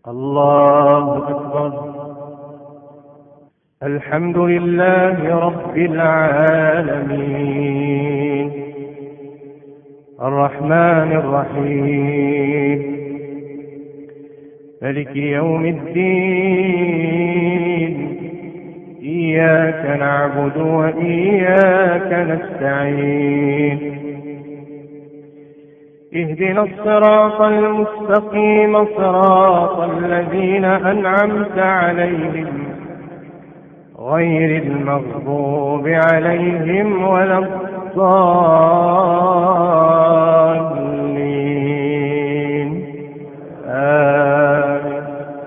الله أكبر. الحمد لله رب العالمين الرحمن الرحيم مالك يوم الدين إياك نعبد وإياك نستعين اهدنا الصراط المستقيم صراط الذين أنعمت عليهم غير المغضوب عليهم ولا الضالين آمين.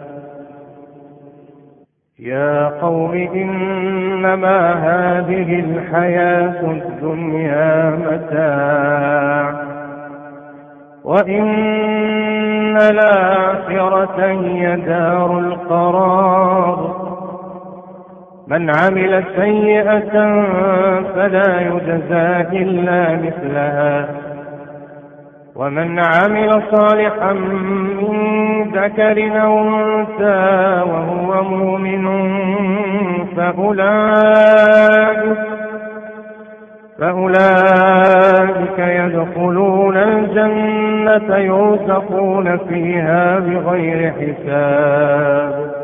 يا قوم إنما هذه الحياة الدنيا متاع وإن الآخرة هي دار القرار. من عمل سيئة فلا يجزى إلا مثلها ومن عمل صالحا من ذكر أو أنثى وهو مؤمن فأولئك يدخلون الجنة يرزقون فيها بغير حساب.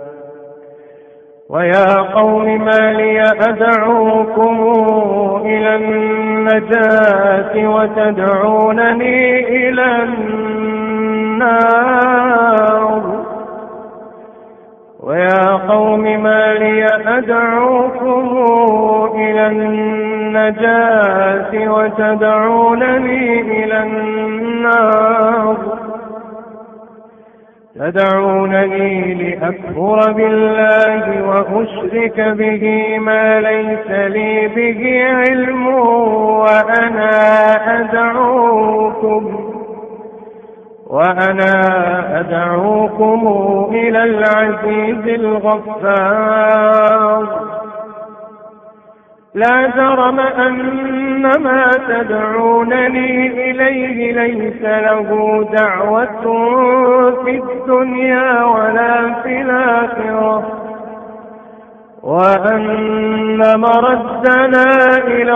ويا قوم ما لي أدعوكم إلى النجاة وتدعونني إلى النار. ويا قوم ما لي أدعوكم إلى النجاة وتدعونني إلى النار. تدعونني لأكفر بالله وأشرك به ما ليس لي به علم وأنا أدعوكم إلى العزيز الغفار. لا جرم أن ما تدعونني إليه ليس له دعوة في الدنيا ولا في الآخرة وأن مردنا إلى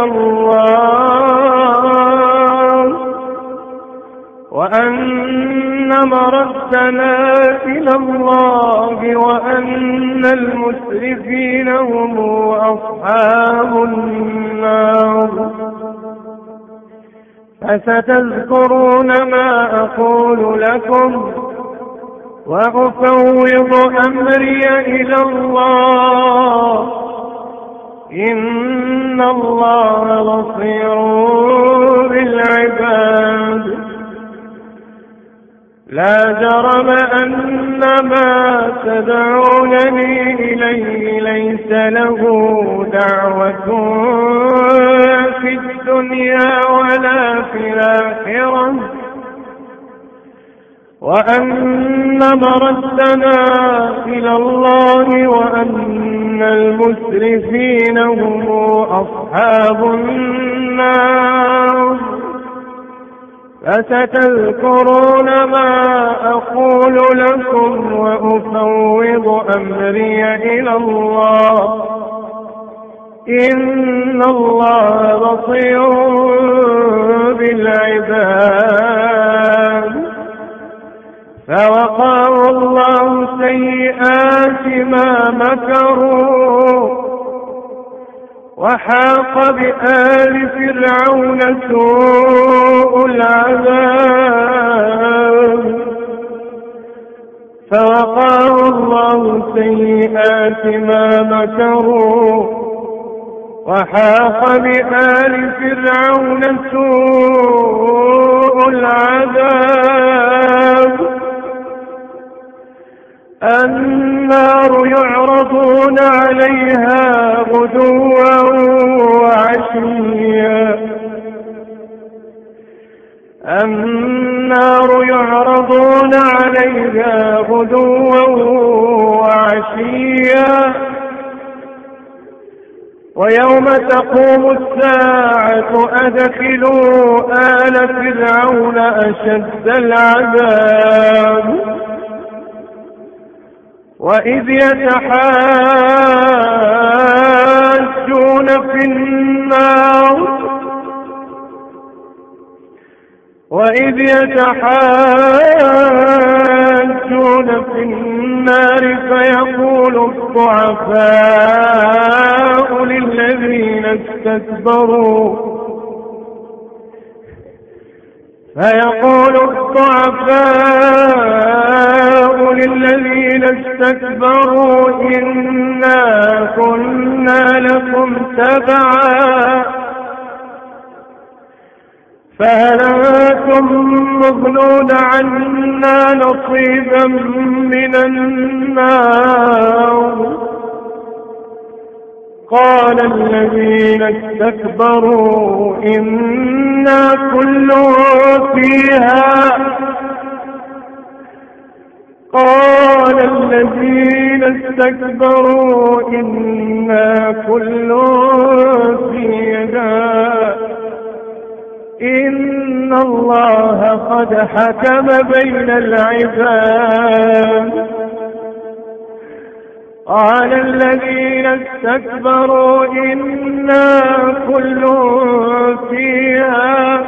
الله وأن المسرفين هم أصحاب النار. فستذكرون ما أقول لكم وأفوض أمري إلى الله إن الله بصير بالعباد. لا جرم أن ما تدعونني إليه ليس له دعوة في الدنيا ولا في الآخرة وأن مردنا إلى الله وأن المسرفين هم أصحاب النار. فستذكرون ما أقول لكم وأفوض أمري إلى الله إن الله بصير بالعباد. فوقاه الله سيئات ما مكروا وحاق بآل فرعون سوء العذاب. فوقاه الله سيئات ما مكروا وحاق بآل فرعون سوء العذاب. النار يعرضون عليها غدوا وعشيا ويوم تقوم الساعة أدخلوا آل فرعون أشد العذاب وإذ يتحاجون في النار فيقول الضعفاء للذين استكبروا إنا كنا لكم تبعا فهل أنتم مغنون عنا نصيبا من النار قال الذين استكبروا إنا كل فيها إن الله قد حكم بين العباد قال الذين استكبروا إنا كل فيها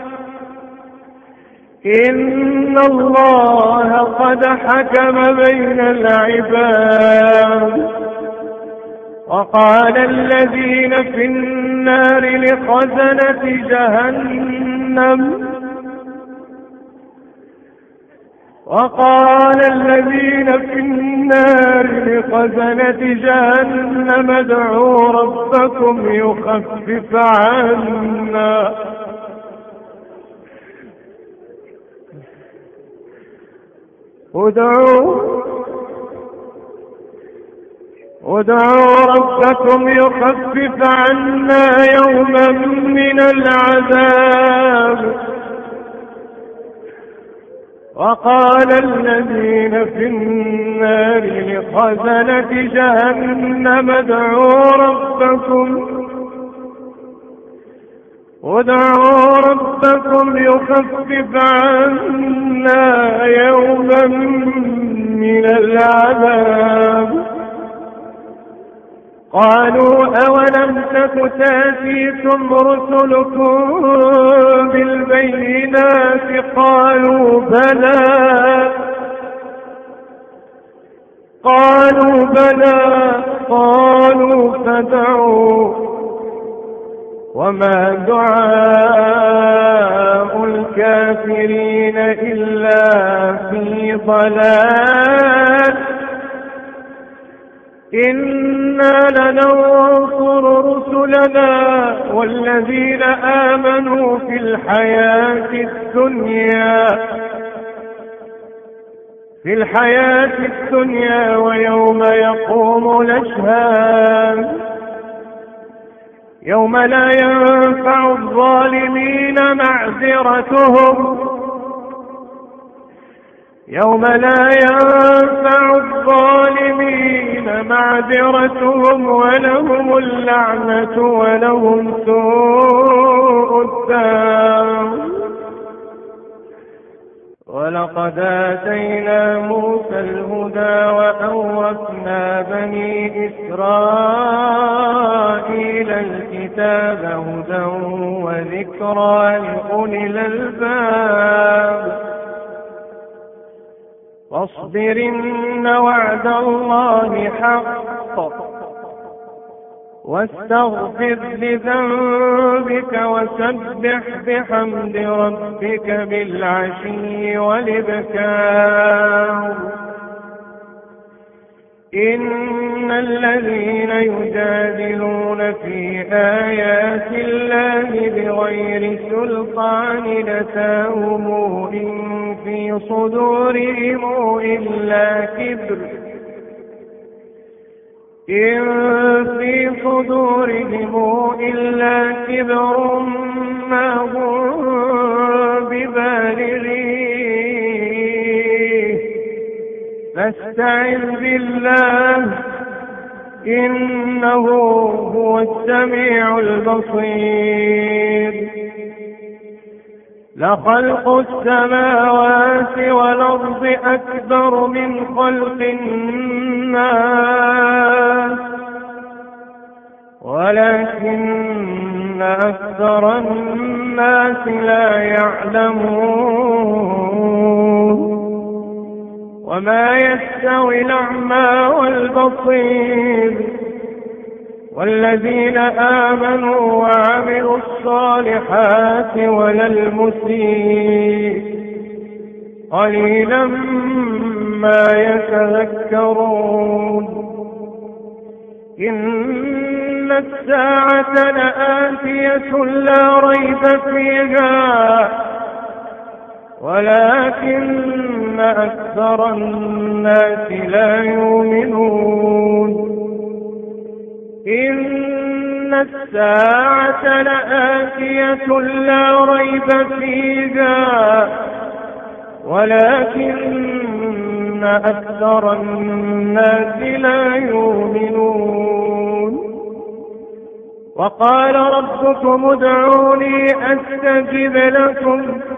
إن الله قد حكم بين العباد وقال الذين في النار لخزنة جهنم ادعوا ربكم يخفف عنا ادعوا ربكم يخفف عنا يوما من العذاب وقال الذين في النار لخزنة جهنم ادعوا ربكم يخفف عنا يوما من العذاب قالوا أولم تك تأتيكم رسلكم بالبينات قالوا بلى قالوا فادعوا وما دعاء الكافرين إلا في ضلال إنا لننصر رسلنا والذين آمنوا في الحياة الدنيا ويوم يقوم الأشهاد يوم لا ينفع الظالمين معذرتهم ولهم اللعنة ولهم سوء الدار ولقد آتينا موسى الهدى وأورثنا بني إسرائيل الكتاب هدى وذكرى لأولي الألباب واصبر إن وعد الله حق واستغفر لذنبك وسبح بحمد ربك بالعشي والإبكار إن الذين يجادلون في آيات الله بغير سلطان أتاهم إن في صدورهم إلا كبر ما هم ببالغيه فاستعذ بالله إنه هو السميع البصير لخلق السماوات والأرض أكبر من خلق الناس ولكن أكثر الناس لا يعلمون وما يستوي الأعمى والبصير والذين آمنوا وعملوا الصالحات ولا المسيء قليلا ما يتذكرون إن الساعة لآتية لا ريب فيها ولكن أكثر الناس لا يؤمنون إن الساعة لآتية لا ريب فيها ولكن أكثر الناس لا يؤمنون وقال ربكم ادعوني أستجب لكم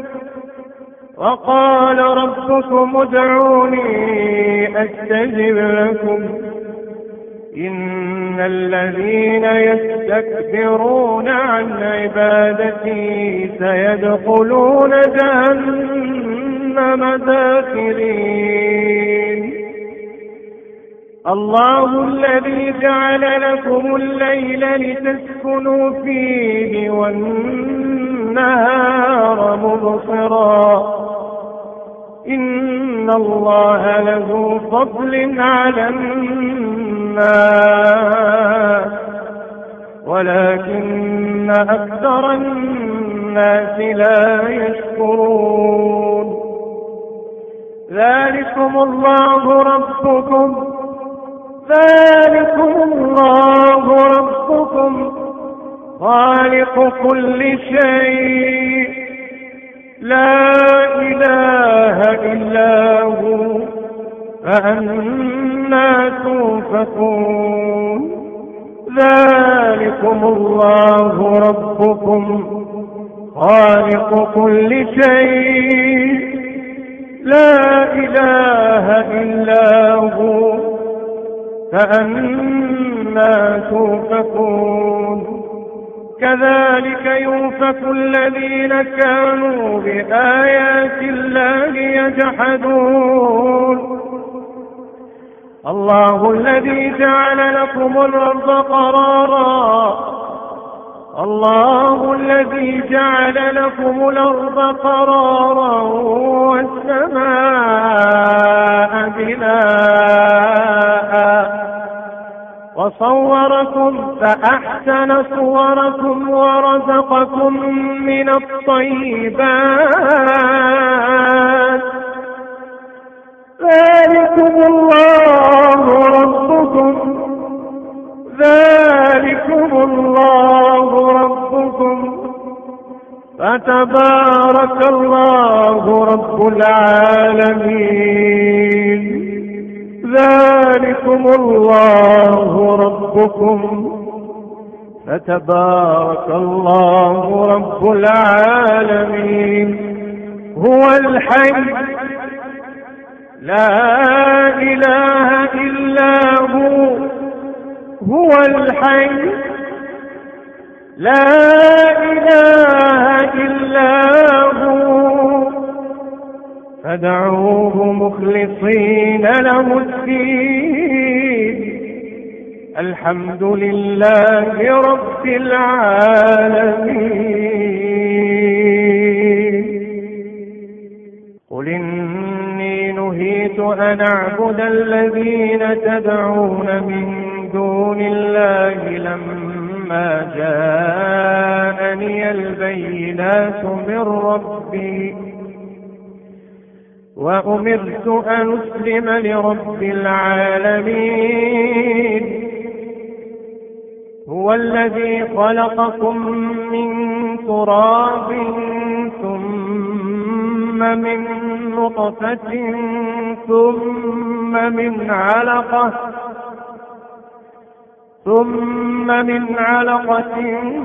وقال ربكم ادعوني أستجب لكم إن الذين يستكبرون عن عبادتي سيدخلون جهنم داخرين الله الذي جعل لكم الليل لتسكنوا فيه والنهار مبصرا إن الله لذو فضل على الناس ولكن أكثر الناس لا يشكرون ذلكم الله ربكم خالق كل شيء لا إله إلا هو فأنى توفكون ذلكم الله ربكم خالق كل شيء لا إله إلا هو فأنى توفكون كذلك يؤفك الذين كانوا بآيات الله يجحدون الله الذي جعل لكم الأرض قرارا والسماء بناء وصوركم فأحسن صوركم ورزقكم من الطيبات ذلكم الله ربكم فتبارك الله رب العالمين ذلكم الله ربكم فتبارك الله رب العالمين هو الحي لا إله إلا هو الحي لا إله إلا هو فادعوه مخلصين له الدين الحمد لله رب العالمين قل إني نهيت أن أعبد الذين تدعون من دون الله لما جاءني البينات من ربي وأمرت أن أسلم لرب العالمين هو الذي خلقكم من تراب ثم من نطفة ثم من علقة ثم من علقة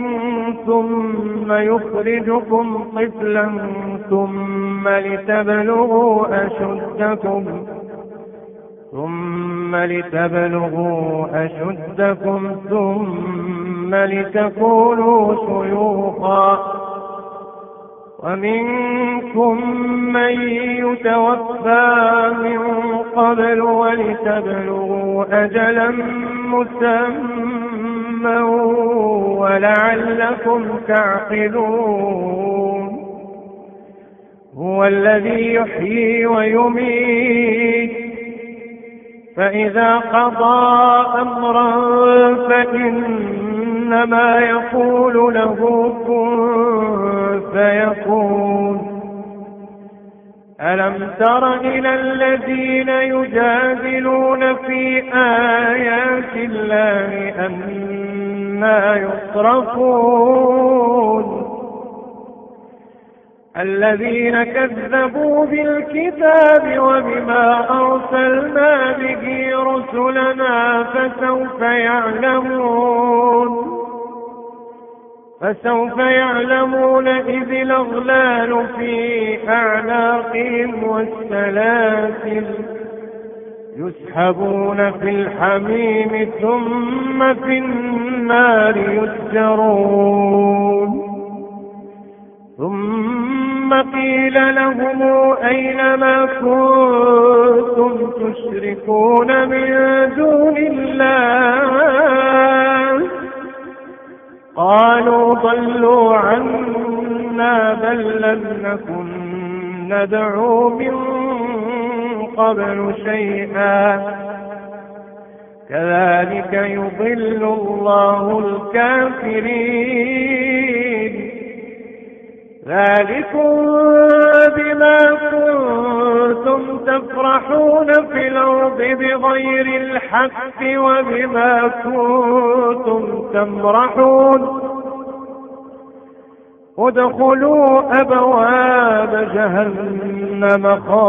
ثم يخرجكم طفلا ثم لتبلغوا أشدكم ثم لتكونوا شيوخا ومنكم من يتوفى من قبل ولتبلغوا أجلا مسمى ولعلكم تعقلون. هو الذي يحيي ويميت فإذا قضى أمرا فإنما يقول له كن فيكون. ألم تر إلى الذين يجادلون في آيات الله أنى يصرفون الذين كذبوا بالكتاب وبما أرسلنا به رسلنا فسوف يعلمون إذ الأغلال في أعناقهم والسلاسل يسحبون في الحميم ثم في النار يسجرون. ثم قيل لهم أين ما كنتم تشركون من دون الله قالوا ضلوا عنا بل لم نكن ندعو من قبل شيئا كذلك يضل الله الكافرين. ذلكم بما كنتم تفرحون في الأرض بغير الحق وبما كنتم تمرحون. ادخلوا أبواب جهنم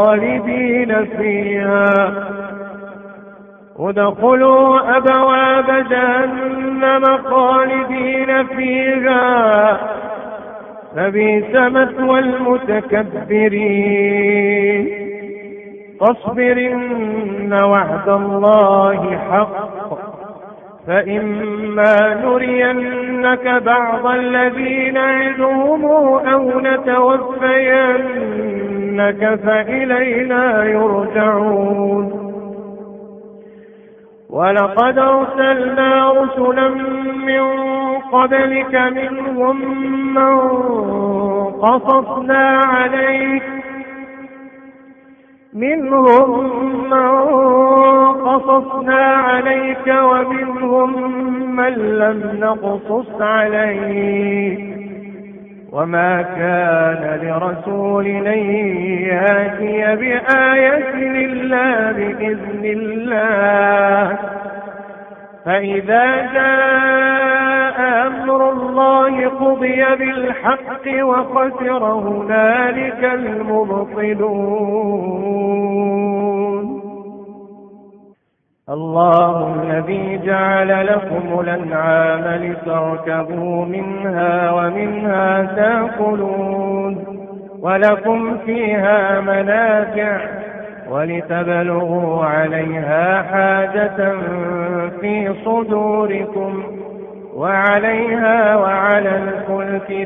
خالدين فيها فبئس مثوى المتكبرين. فاصبر إن وعد الله حق فإما نرينك بعض الذي نعدهم أو نتوفينك فإلينا يرجعون. ولقد أرسلنا رسلا من قبلك منهم من قصصنا عليك ومنهم من لم نقصص عليك وما كان لرسول أن يأتي بآية إلا بإذن الله. فإذا جاء أمر الله قضي بالحق وخسر هنالك المبطلون. الله الذي جعل لكم الأنعام لتركبوا منها ومنها تأكلون ولكم فيها منافع ولتبلغوا عليها حاجة في صدوركم وعليها وعلى الفلك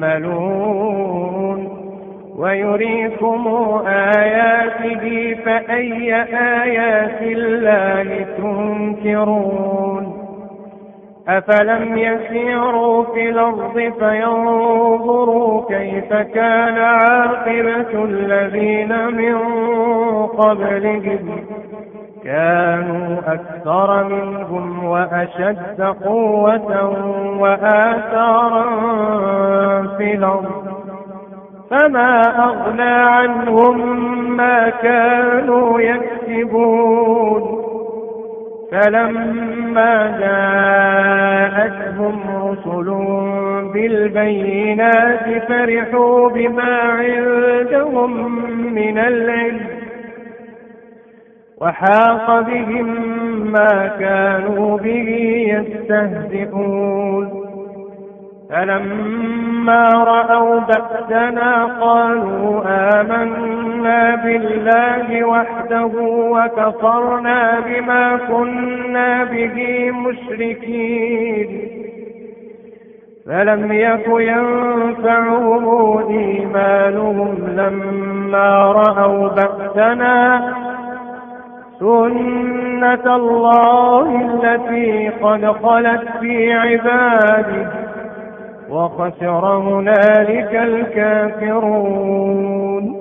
تحملون ويريكم آياته فأي آيات الله تنكرون. أفلم يسيروا في الأرض فينظروا كيف كان عاقبة الذين من قبلهم كانوا أكثر منهم وأشد قوة وآثارا في الأرض فما أغنى عنهم ما كانوا يكسبون. فلما جاءتهم رسل بالبينات فرحوا بما عندهم من العلم وحاق بهم ما كانوا به يستهزئون فلما رأوا بأسنا قالوا آمنا بالله وحده وكفرنا بما كنا به مشركين فلم يك ينفعهم إيمانهم لما رأوا بأسنا سنة الله التي قد خلت في عباده وخسر هنالك الكافرون